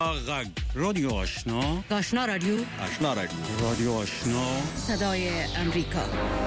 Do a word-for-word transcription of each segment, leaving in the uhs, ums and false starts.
غږ رادیو آشنا آشنا رادیو آشنا رادیو رادیو آشنا صدای امریکا.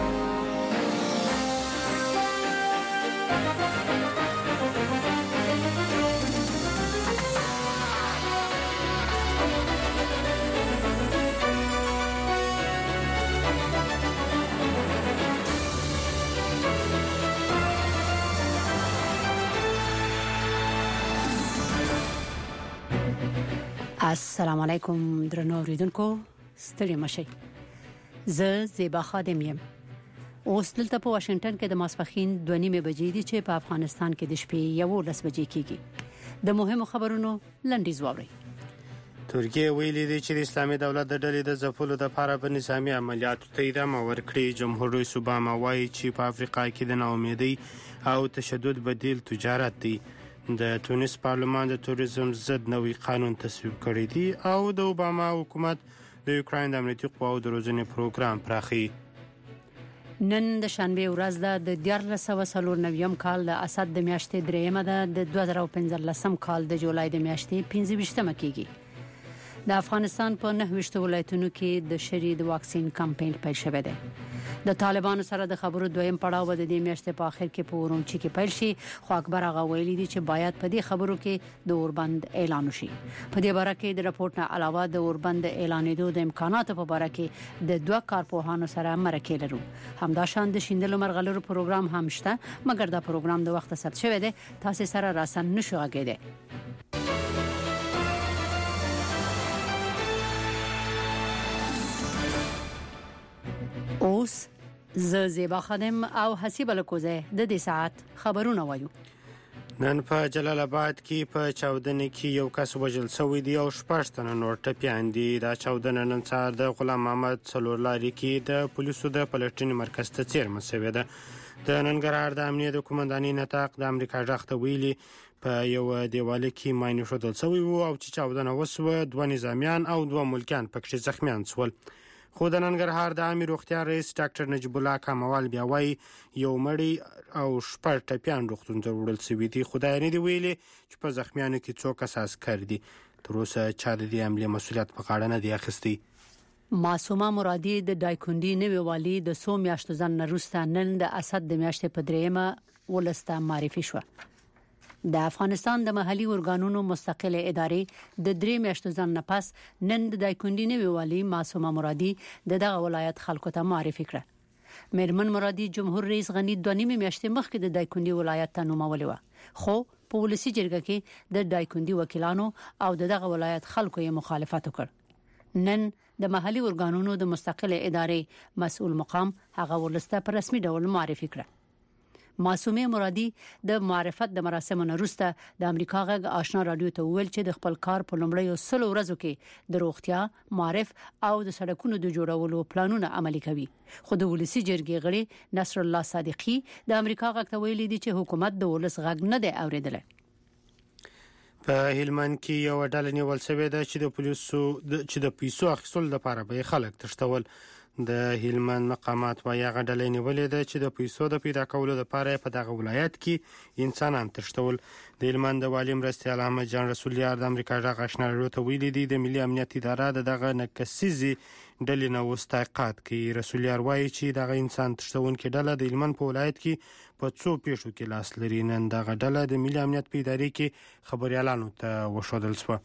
السلام علیکم درنو اوریدونکو، ستړي مشئ. زه زیبا خادم یم. اوس دلته په واشنگټن کې د ماسپښین دوه نیمې بجې دي چې په افغانستان کې د شپې یولس بجې کېږي. د مهمو خبرونو لنډیز واورئ. ترکیه ویلي دی چې د اسلامي دولت د ډلې د ځپلو لپاره په نظامي عملیاتو ته ادامه ورکړي. جمهور رئیس اوباما وایي چې په افریقا کې د ناامیدۍ او تشدد بدیل تجارت دی. د تونس پارلمان د توریزم ضد نوی قانون تصویب کړی دی او د اوباما حکومت د یوکراین د امنیتي قواو د روزنې پروګرام پراخي. نن د شنبه ورځ ده. د دیارلس سوه څلور نویم کال د اسد د میاشتې دریمه ده. د دوه زره پنځلسم کال د جولای د میاشتې پنځه ویشتمه کېږي. د افغانستان په نهه ویشت ولایتونو کې د شری د واکسین کمپاین پیل شوی دی. د طالبانو سره د خبرو دویم پړاو د دې میاشتې په اخر کې په اورمچي کې پیل شي، خو اکبر هغه ویلي دی چې باید په دې خبرو کې د اوربند اعلان وشي. په دې باره کې د راپورټ نه علاوه د اوربند اعلانېدو د امکاناتو په باره کې د دوه کارپوهانو سره مرکه لرو. همداشان د شیندلو مرغلرو پروګرام هم شته، مګر دا پروګرام د وخت ثبت شوی دی، تاسو سره راسن نشو غږیدئ. اوس ز زیبا خادم او حسیب الکوزه د دې ساعت خبرونه وایو. نن په جلال آباد کې په چاودنه کې یو کس وژل شوی دی او شپږ تنه نور ټپیان دي. دا چاودنه نن سهار د غلام محمد څلورلاري کې د پولیسو د پلټنې مرکز ته څیرمه شوې ده. د ننګرهار د امنیت قومندانۍ نطاق د امریکا ځخ ته ویلي په یو دیواله کې ماینه شودل شوی وو او چې چاودنه وسوه دوه نظامیان او دوه ملکیان پکې زخمیان شول. خو د ننګرهار د عامه روغتیا رئیس ډاکټر نجیب الله کمال بیا وایي یو مړی او شپږ ټپیان روغتون ته وړل شوي دي. خدای نه دی ویلي چې په زخمیانو کې څوک اساس کړی دي. تر اوسه چا د دې عملي مسؤلیت په غاړه نه دی اخیستی. معصومه مرادي د دایکندي نوې والی د سو میاشتو ځن وروسته نن د اسد د میاشتې په دریمه ولسته معرفي شو. د افغانستان د محلي ارګانونو مستقله ادارې د درې میاشتو ځن نه پس نن د دایکندي نوې والی معصومه مرادي د دغه ولایت خلکو ته معرفي کړه. میرمن مرادي جمهور رئیس غنی دوه نیمه میاشتې مخکې د دایکندي ولایت ته نومولې و، خو په ولسی جرګه کې د دایکندي وکیلانو او دغه ولایت خلکو یې مخالفت وکړ. نن د محلي ارګانونو د مستقله ادارې مسؤل مقام هغه ولسته په رسمي ډول معرفي کړه. معصومه مرادي د معرفت د مراسمو وروسته د امریکا غږ آشنا رادیو ته ویل چې د خپل کار په لومړیو سلو ورځو کې د روغتیا، معرف او د سړکونو د جوړولو پلانونه عملي کوي. خو د ولسی جرګې غړي نصر الله صادقي د امریکا غږ ته ویلي دي چې حکومت د ولس غږ نه دی اوریدلی. په هلمند کې یو ډله نیول شوې ده چې د پولیسو چې د پیسو اخیستلو لپاره به خلک تښتول. د هلمند مقامات وايي هغه ډلې نیولې ده چې د پیسو د پیدا کولو لپاره په دغه ولایت کې انسانان تښتول. د هلمند د والي مرستیال احمد جان رسول یار د امریکا غږ آشنا رادیو ته ویلي دي د ملي امنیت اداره د دغه نکسیزي ډلې نه اوس تحقیقات کوي. رسول یار وایي چې دغه انسان تښتونکې ډله د هلمند په ولایت کې په څو پیښو کې لاس لري. نن دغه ډله د ملي امنیت په ادارې کې خبريالانو ته وښودل شوه.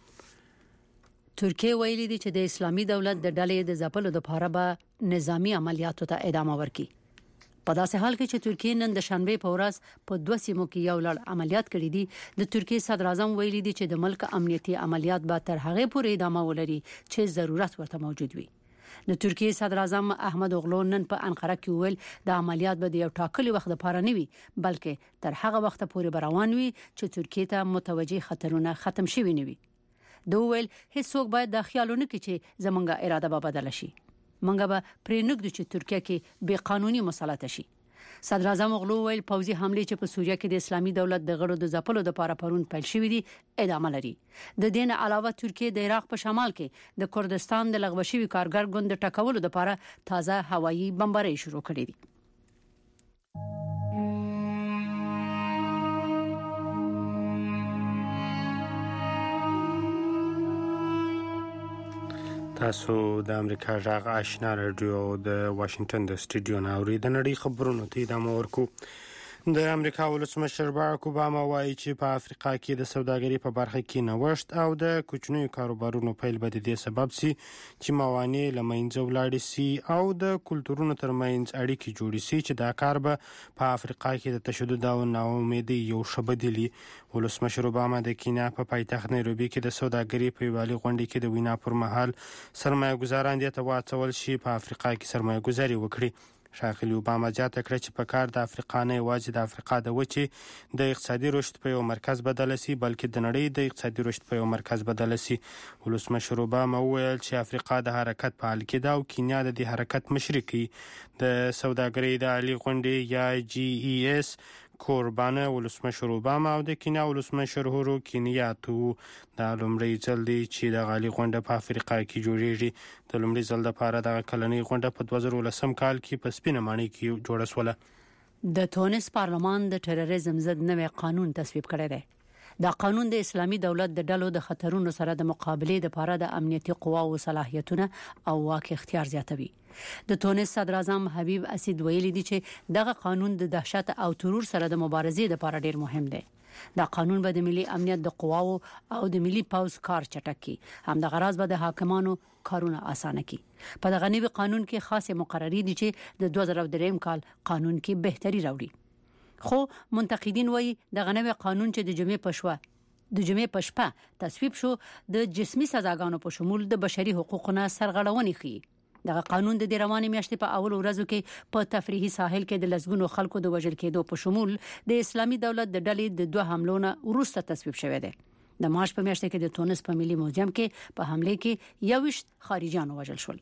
ترکیه ویلي دی چې د اسلامي دولت د ډلې د ځپلو لپاره به نظامی عملیاتو ته ادامه ورکړي. په داسې حال کې چې ترکیه نن د شنبه په ورځ په دوه سیمو کې یو لړ عملیات کړي دي، د ترکیه صدر اعظم ویلي دی چې د ملک امنیتي عملیات به تر هغه پورې ادامه ولري چې ضرورت ورته موجود وي. د ترکیه صدر اعظم احمد اوغلو نن په انقره کې ویل د عملیات به د یو ټاکلي وخت لپاره نه وي، بلکې تر هغه وخت پورې روان وي چې ترکیه ته متوجي خطرونه ختم شوي نه وي. دوی ویل هیڅوک باید د خیالونه کې چې زمونږه اراده به بدل شي. مونږ به پرې نګدو چې ترکیه کې بې قانوني مسلط شي. صدر اعظم اوغلو ویل پوځي حمله چې په سوریه کې د اسلامي دولت د غړو د ځپلو لپاره پرون پیل شوې دي ادامه لري. د دین علاوه ترکیه د عراق په شمال کې د کردستان د لغوه شوي کارګر ګوند ټکولو لپاره تازه هوایي بمبارۍ شروع کړې دي. تاسو د امریکا غږ آشنا رادیو د واشنگټن د سټډیو نه اوري د نړۍ خبرونو ته ادامه ورکو. د امریکا ولسمشر باراک اوباما وایي چې په افریقا کې د سوداګرۍ په برخه کې نوښت او د کوچنیو کاروبارونو پیل به د دې سبب سي چې موانع له منځه ولاړې سي او د کلتورونو ترمنځ اړیکې جوړې سي چې دا کار به په افریقا کې د تشدد او ناامیدۍ یو ښه بدیل وي. ولسمشر اوباما د کینیا په پایتخت نیروبي کې د سوداګرۍ په یووالي غونډه کې د وینا پر مهال سرمایه ګزاران دې ته واچول شي په افریقا کې سرمایه ګزاري وکړي. ښاغلي اوباما زیاته کړه چې په کار د افریقا نه یوازې د افریقا د وچې د اقتصادي رشد په یو مرکز بدله سي بلکې د نړۍ د اقتصادي رشد په یو مرکز بدله سي. ولسمشر اوباما وویل چې افریقا د حرکت په حال کې ده او کینیا د دې حرکت مشري کوي. د سوداګرۍ د عالي غونډې یا جی ای اس کوربانه ولسمشر اوباما او د کینیا ولسمشر هورو کینیاتو د لومړي ځل دی چې د غالي غونډه په افریقا کې جوړیږي. د لومړي ځل لپاره د کلنۍ غونډه په دوه زره ولسم کال کې په سپینه ماڼۍ کې جوړه شوه. د تونس پارلمان د تروریزم ضد نوی قانون تصویب کړی دی. دا قانون د اسلامي دولت د ډلو د خطرونو سره د مقابلې لپاره د امنیتي قواو صلاحیتونه او واک اختیار زیاتوي. د تونس صدر اعظم حبیب اسید ویلي دی چې دغه قانون د دهشت او ترور سره د مبارزې لپاره ډیر مهم دی. دا قانون به د ملي امنیت د قواو او د ملي پوز کار چټکي هم د غراض به د حاکمانو کارونه اسانه کی. په دغه نوي قانون کې خاصه مقرری دي چې د دوه زره درې کال قانون کې بهتري راوړي. خو منتقدین وایي د غنوي قانون چې د جمعې پښوا د جمعې پښپا تصویب شو د جسمي سزاګانو په شمول د بشري حقوقو سرغړونې خي. دغه قانون د روانې میاشتې په اول ورځو کې په تفریحي ساحل کې د لسګونو خلکو د وژل کېدو په شمول د اسلامي دولت د ډلې د دوه حملو نه وروسته تصویب شوی دی. د مارچ په میاشت کې د تونس په ملي موزیم کې په حمله کې یوشت خارجيان وژل شول.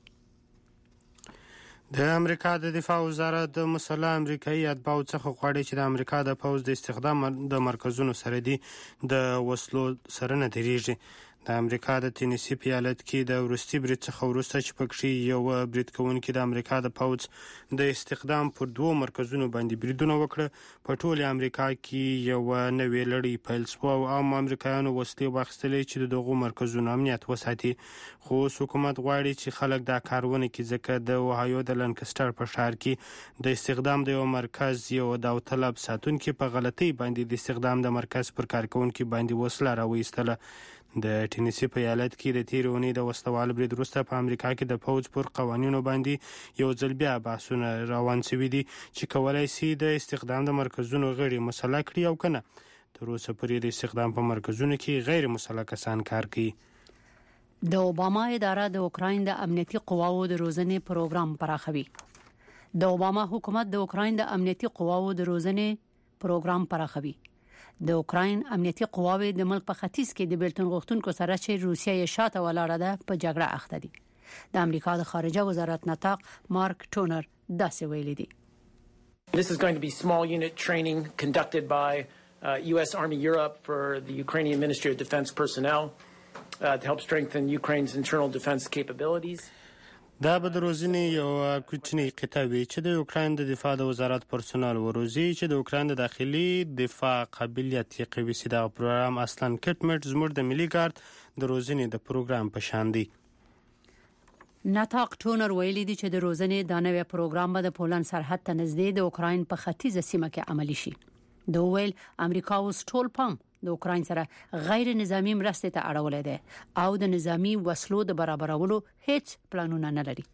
د امریکا د دفاع وزارت د مسلح امریکایي اتباعو څخه غواړي چې د امریکا د پوز د استخدام د مرکزونو سره دي د وسلو سره نه درېږي. د امریکا د تینیسی پیالت کې د وروستي برید څخه وروسته چې پکې یو برید کوونکی د امریکا د پوز د استخدام پر دوه مرکزونو باندې بریدونه وکړه. په ټول امریکا کې یو نوې لړۍ پیل شوه او عام امریکایانو وسلې واخیستلې چې دغه مرکزونو امنیت وساتي. خو حکومت غواړي چې خلک دا کارونه کوي ځکه د اوهایو د لنکسټر په ښار کې د استخدام د یو مرکز یو داوطلب ساتونکي په غلطۍ باندې د استخدام د مرکز پر کارکونکي باندې وسله راوېستله. د ټینیسی په ایالت کې د تیرې اونۍ د وسلوال برید وروسته په امریکا کې د پوز پر قوانینو باندې یو ځل بیا بحثونه روان شوي دي چې کولای شي د استخدام د مرکزونو غړي مسلح کړي او کنه. تر اوسه پورې د استخدام په مرکزونو کې غیر مسلح کسان کار کوي. د اوباما اداره د اوکراین د امنیتي قواو د روزنې پروګرام پراخوي. د اوباما حکومت د اوکراین د امنیتي قواو د روزنې پروګرام پراخوي. د اوکراین امنیتي قواوې د ملک په ختیځ کې د بیلتون غوښتونکو سره چې روسیه یې شاته ولاړه ده په جګړه اخته دي. د امریکا د خارجه وزارت نطاق مارک ټونر داسې ویلي دي. This is going to be small unit training conducted by uh, U S Army Europe for the Ukrainian Ministry of Defense personnel uh, to help strengthen Ukraine's internal defense capabilities. دا به د روزنې یو کوچنی قطعه وي چې د اوکراین د دفاع د وزارت پرسونل وروزي چې د اوکراین د داخلي دفاع قابلیت یې قوي سي. دا پروګرام اصلا کټمټ زموږ د ملي ګارد د روزنې د پروګرام په شان دی. نطاق ټونر ویلي دی چې د روزنې د نوې پروګرام به د پولند سرحد ته نږدې د اوکراین په ختیځه سیمه کې عملی شي. د ویل امریکا اوس ټول پام د اوکراین سره غیر نظامی مرستې ته اړولې ده او د نظامی وسلو د برابرولو هیڅ پلانونه نه لري.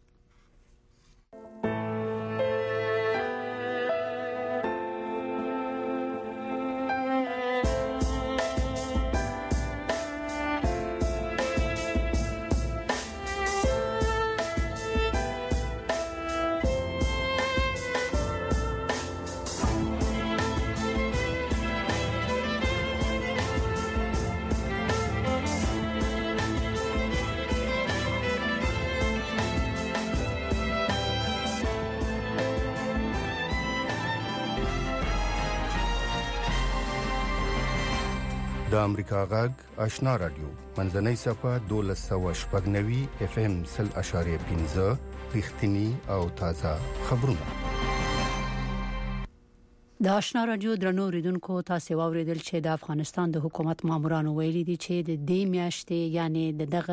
د امریکا غږ آشنا رادیو منځنۍ صفه دولس سوه شپږ نوي اف ام سل اشاریه پنځه رښتینی او تازه خبرونه. د آشنا رادیو درنو ریدونکو تاسو واوریدل چې د افغانستان د حکومت مامورانو ویلي دي چې د دې میاشتې یعنی د